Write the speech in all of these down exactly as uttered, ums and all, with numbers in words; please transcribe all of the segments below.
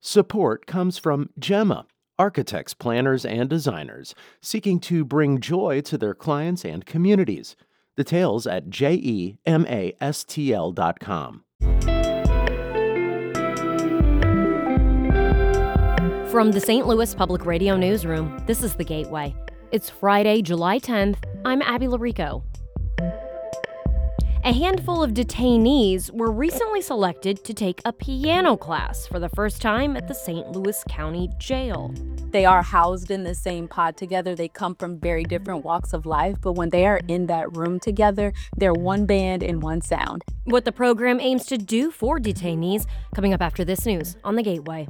Support comes from Gemma, architects, planners, and designers seeking to bring joy to their clients and communities. Details at gemastl dot com. From the Saint Louis Public Radio Newsroom, this is The Gateway. It's Friday, July tenth. I'm Abby Larico. A handful of detainees were recently selected to take a piano class for the first time at the Saint Louis County Jail. They are housed in the same pod together. They come from very different walks of life, but when they are in that room together, they're one band and one sound. What the program aims to do for detainees, coming up after this news on The Gateway.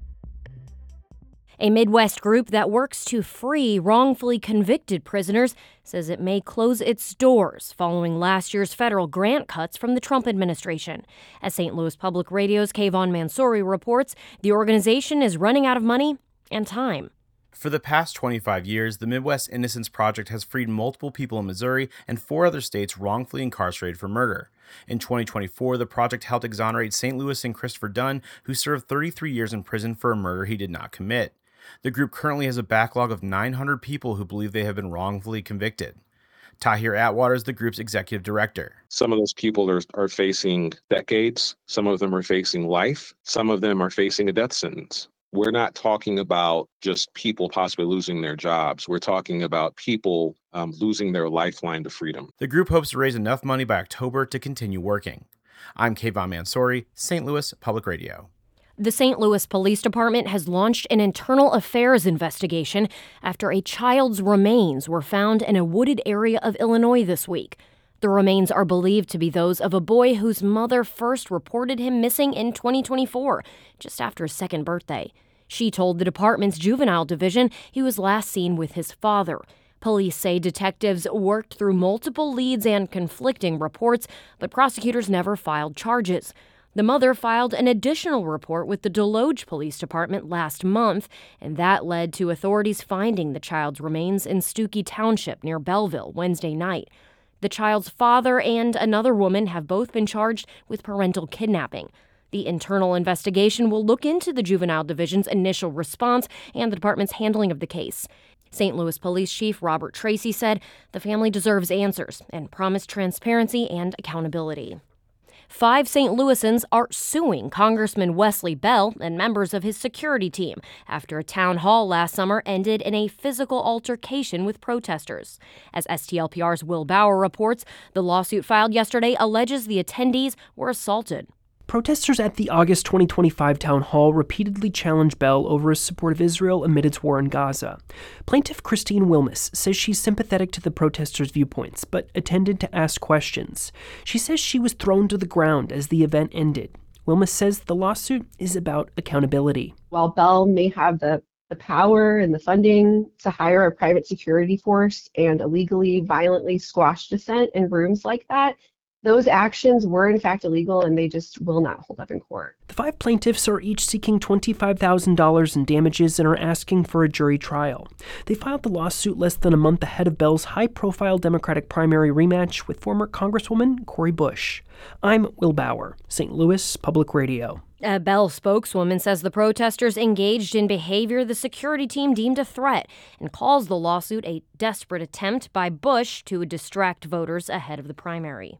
A Midwest group that works to free wrongfully convicted prisoners says it may close its doors following last year's federal grant cuts from the Trump administration. As Saint Louis Public Radio's Kayvon Mansouri reports, the organization is running out of money and time. For the past twenty-five years, the Midwest Innocence Project has freed multiple people in Missouri and four other states wrongfully incarcerated for murder. In twenty twenty-four, the project helped exonerate Saint Louis and Christopher Dunn, who served thirty-three years in prison for a murder he did not commit. The group currently has a backlog of nine hundred people who believe they have been wrongfully convicted. Tahir Atwater is the group's executive director. Some of those people are, are facing decades. Some of them are facing life. Some of them are facing a death sentence. We're not talking about just people possibly losing their jobs. We're talking about people um, losing their lifeline to freedom. The group hopes to raise enough money by October to continue working. I'm Kayvon Mansouri, Saint Louis Public Radio. The Saint Louis Police Department has launched an internal affairs investigation after a child's remains were found in a wooded area of Illinois this week. The remains are believed to be those of a boy whose mother first reported him missing in twenty twenty-four, just after his second birthday. She told the department's juvenile division he was last seen with his father. Police say detectives worked through multiple leads and conflicting reports, but prosecutors never filed charges. The mother filed an additional report with the Deloge Police Department last month, and that led to authorities finding the child's remains in Stookie Township near Belleville Wednesday night. The child's father and another woman have both been charged with parental kidnapping. The internal investigation will look into the Juvenile Division's initial response and the department's handling of the case. Saint Louis Police Chief Robert Tracy said the family deserves answers and promised transparency and accountability. Five Saint Louisans are suing Congressman Wesley Bell and members of his security team after a town hall last summer ended in a physical altercation with protesters. As S T L P R's Will Bauer reports, the lawsuit filed yesterday alleges the attendees were assaulted. Protesters at the August twenty twenty-five town hall repeatedly challenged Bell over his support of Israel amid its war in Gaza. Plaintiff Christine Wilmus says she's sympathetic to the protesters' viewpoints, but attended to ask questions. She says she was thrown to the ground as the event ended. Wilmus says the lawsuit is about accountability. While Bell may have the, the power and the funding to hire a private security force and illegally, violently squash dissent in rooms like that, those actions were in fact illegal and they just will not hold up in court. The five plaintiffs are each seeking twenty-five thousand dollars in damages and are asking for a jury trial. They filed the lawsuit less than a month ahead of Bell's high-profile Democratic primary rematch with former Congresswoman Cori Bush. I'm Will Bauer, Saint Louis Public Radio. A Bell spokeswoman says the protesters engaged in behavior the security team deemed a threat and calls the lawsuit a desperate attempt by Bush to distract voters ahead of the primary.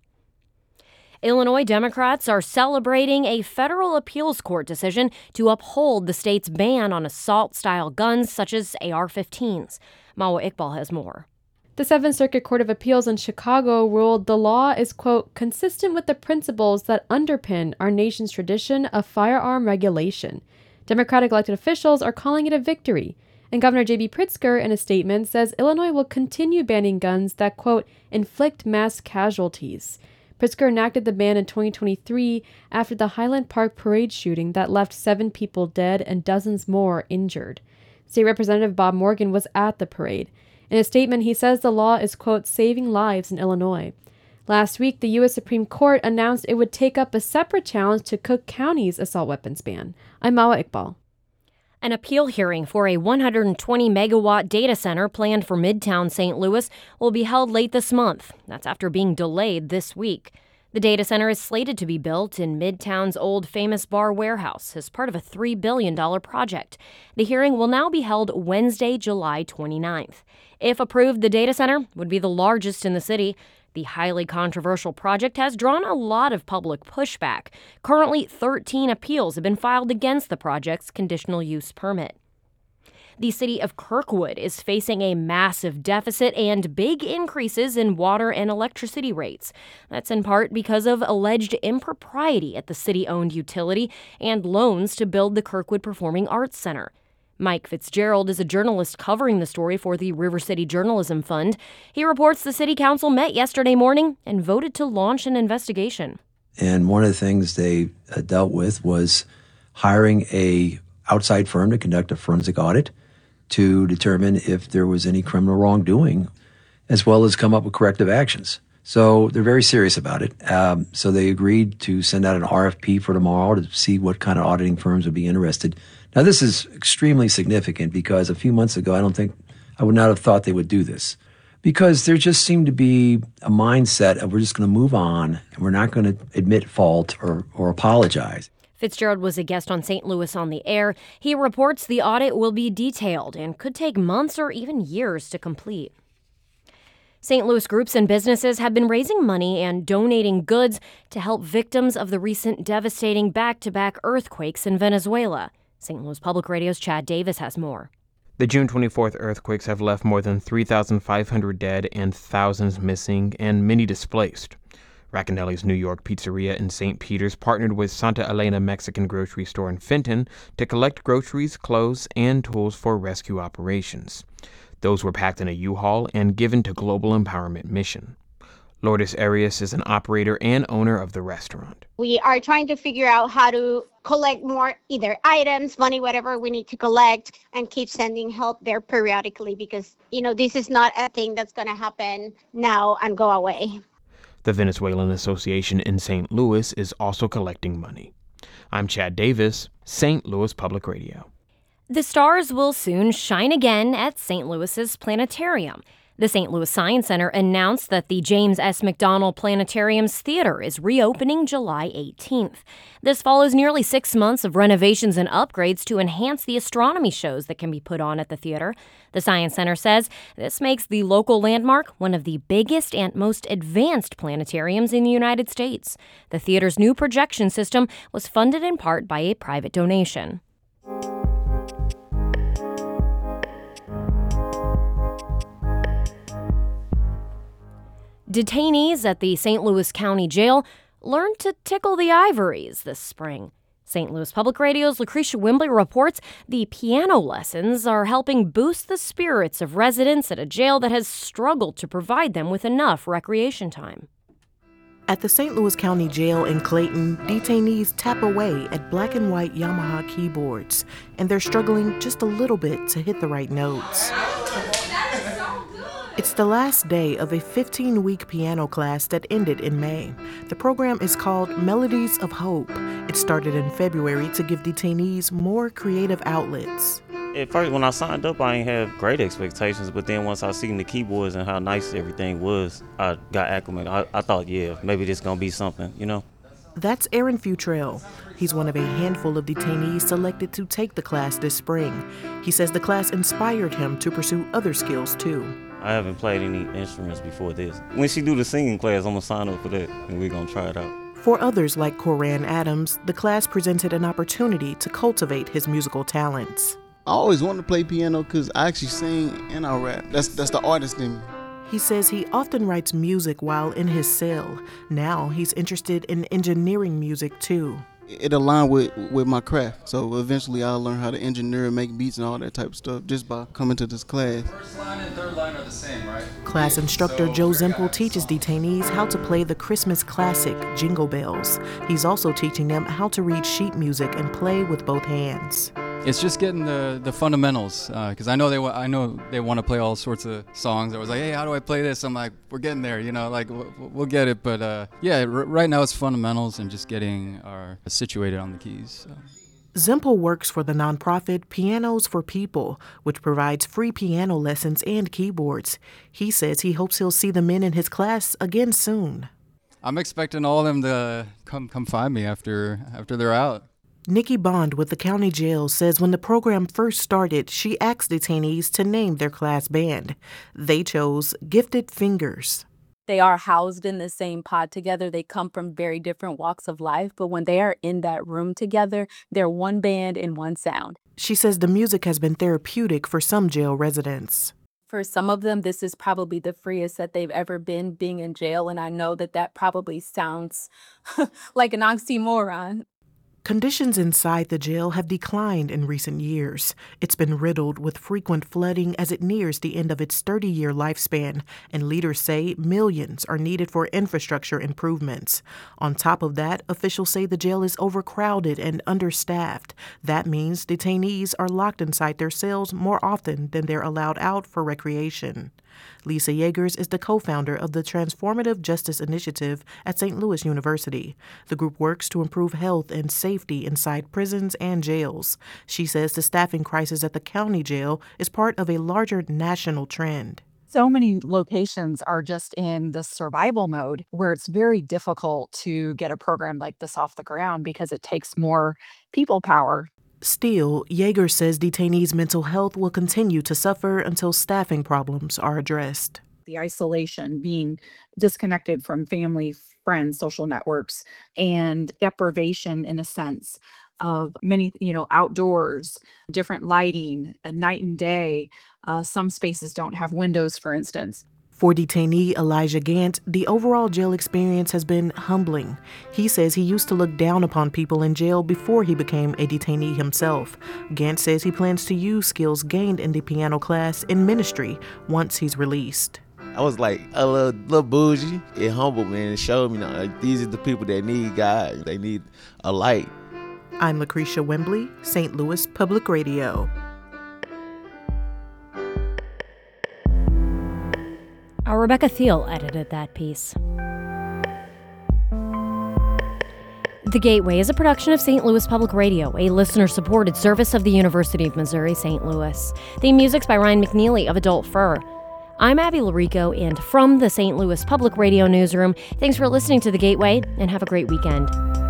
Illinois Democrats are celebrating a federal appeals court decision to uphold the state's ban on assault-style guns such as A R fifteens. Mawa Iqbal has more. The Seventh Circuit Court of Appeals in Chicago ruled the law is, quote, consistent with the principles that underpin our nation's tradition of firearm regulation. Democratic elected officials are calling it a victory. And Governor J B Pritzker, in a statement, says Illinois will continue banning guns that, quote, inflict mass casualties. Pritzker enacted the ban in twenty twenty-three after the Highland Park parade shooting that left seven people dead and dozens more injured. State Representative Bob Morgan was at the parade. In a statement, he says the law is, quote, saving lives in Illinois. Last week, the U S Supreme Court announced it would take up a separate challenge to Cook County's assault weapons ban. I'm Mawa Iqbal. An appeal hearing for a one hundred twenty megawatt data center planned for Midtown Saint Louis will be held late this month. That's after being delayed this week. The data center is slated to be built in Midtown's old Famous Bar warehouse as part of a three billion dollars project. The hearing will now be held Wednesday, July twenty-ninth. If approved, the data center would be the largest in the city. The highly controversial project has drawn a lot of public pushback. Currently, thirteen appeals have been filed against the project's conditional use permit. The city of Kirkwood is facing a massive deficit and big increases in water and electricity rates. That's in part because of alleged impropriety at the city-owned utility and loans to build the Kirkwood Performing Arts Center. Mike Fitzgerald is a journalist covering the story for the River City Journalism Fund. He reports the city council met yesterday morning and voted to launch an investigation. And one of the things they uh, dealt with was hiring a outside firm to conduct a forensic audit to determine if there was any criminal wrongdoing, as well as come up with corrective actions. So they're very serious about it. Um, so they agreed to send out an R F P for tomorrow to see what kind of auditing firms would be interested. Now, this is extremely significant because a few months ago, I don't think, I would not have thought they would do this. Because there just seemed to be a mindset of we're just going to move on and we're not going to admit fault or, or apologize. Fitzgerald was a guest on Saint Louis on the Air. He reports the audit will be detailed and could take months or even years to complete. Saint Louis groups and businesses have been raising money and donating goods to help victims of the recent devastating back-to-back earthquakes in Venezuela. Saint Louis Public Radio's Chad Davis has more. The June twenty-fourth earthquakes have left more than three thousand five hundred dead and thousands missing and many displaced. Racanelli's New York Pizzeria in Saint Peters partnered with Santa Elena Mexican grocery store in Fenton to collect groceries, clothes, and tools for rescue operations. Those were packed in a U-Haul and given to Global Empowerment Mission. Lourdes Arias is an operator and owner of the restaurant. We are trying to figure out how to collect more either items, money, whatever we need to collect, and keep sending help there periodically because, you know, this is not a thing that's going to happen now and go away. The Venezuelan Association in Saint Louis is also collecting money. I'm Chad Davis, Saint Louis Public Radio. The stars will soon shine again at Saint Louis's planetarium. The Saint Louis Science Center announced that the James S. McDonnell Planetarium's theater is reopening July eighteenth. This follows nearly six months of renovations and upgrades to enhance the astronomy shows that can be put on at the theater. The Science Center says this makes the local landmark one of the biggest and most advanced planetariums in the United States. The theater's new projection system was funded in part by a private donation. Detainees at the Saint Louis County Jail learned to tickle the ivories this spring. Saint Louis Public Radio's Lucretia Wimbley reports the piano lessons are helping boost the spirits of residents at a jail that has struggled to provide them with enough recreation time. At the Saint Louis County Jail in Clayton, detainees tap away at black and white Yamaha keyboards, and they're struggling just a little bit to hit the right notes. It's the last day of a fifteen-week piano class that ended in May. The program is called Melodies of Hope. It started in February to give detainees more creative outlets. At first, when I signed up, I didn't have great expectations, but then once I seen the keyboards and how nice everything was, I got acclimated. I, I thought, yeah, maybe this gonna be something, you know? That's Aaron Futrell. He's one of a handful of detainees selected to take the class this spring. He says the class inspired him to pursue other skills, too. I haven't played any instruments before this. When she do the singing class, I'm gonna sign up for that, and we're gonna try it out. For others like Coran Adams, the class presented an opportunity to cultivate his musical talents. I always wanted to play piano because I actually sing and I rap. That's that's the artist in me. He says he often writes music while in his cell. Now he's interested in engineering music too. It aligned with, with my craft. So eventually I'll learn how to engineer and make beats and all that type of stuff just by coming to this class. First line and third line are the same, right? Class instructor So Joe Zimple teaches detainees how to play the Christmas classic, Jingle Bells. He's also teaching them how to read sheet music and play with both hands. It's just getting the, the fundamentals, because uh, I know they wa- I know they want to play all sorts of songs. I was like, hey, how do I play this? I'm like, we're getting there, you know, like w- we'll get it. But uh, yeah, r- right now it's fundamentals and just getting our situated on the keys. So. Zimple works for the nonprofit Pianos for People, which provides free piano lessons and keyboards. He says he hopes he'll see the men in his class again soon. I'm expecting all of them to come come find me after after they're out. Nikki Bond with the county jail says when the program first started, she asked detainees to name their class band. They chose Gifted Fingers. They are housed in the same pod together. They come from very different walks of life, but when they are in that room together, they're one band and one sound. She says the music has been therapeutic for some jail residents. For some of them, this is probably the freest that they've ever been being in jail, and I know that that probably sounds like an oxymoron. Conditions inside the jail have declined in recent years. It's been riddled with frequent flooding as it nears the end of its thirty-year lifespan, and leaders say millions are needed for infrastructure improvements. On top of that, officials say the jail is overcrowded and understaffed. That means detainees are locked inside their cells more often than they're allowed out for recreation. Lisa Yeagers is the co-founder of the Transformative Justice Initiative at Saint Louis University. The group works to improve health and safety inside prisons and jails. She says the staffing crisis at the county jail is part of a larger national trend. So many locations are just in the survival mode where it's very difficult to get a program like this off the ground because it takes more people power. Still, Yeager says detainees' mental health will continue to suffer until staffing problems are addressed. The isolation, being disconnected from family, friends, social networks, and deprivation in a sense of many, you know, outdoors, different lighting, uh, night and day. Uh, some spaces don't have windows, for instance. For detainee Elijah Gant, the overall jail experience has been humbling. He says he used to look down upon people in jail before he became a detainee himself. Gant says he plans to use skills gained in the piano class in ministry once he's released. I was like a little, little bougie. It humbled me and it showed me, you know, like, these are the people that need God. They need a light. I'm Lucretia Wembley, Saint Louis Public Radio. Our Rebecca Thiel edited that piece. The Gateway is a production of Saint Louis Public Radio, a listener-supported service of the University of Missouri Saint Louis. The music's by Ryan McNeely of Adult Fur. I'm Abby Larico, and from the Saint Louis Public Radio newsroom, thanks for listening to The Gateway, and have a great weekend.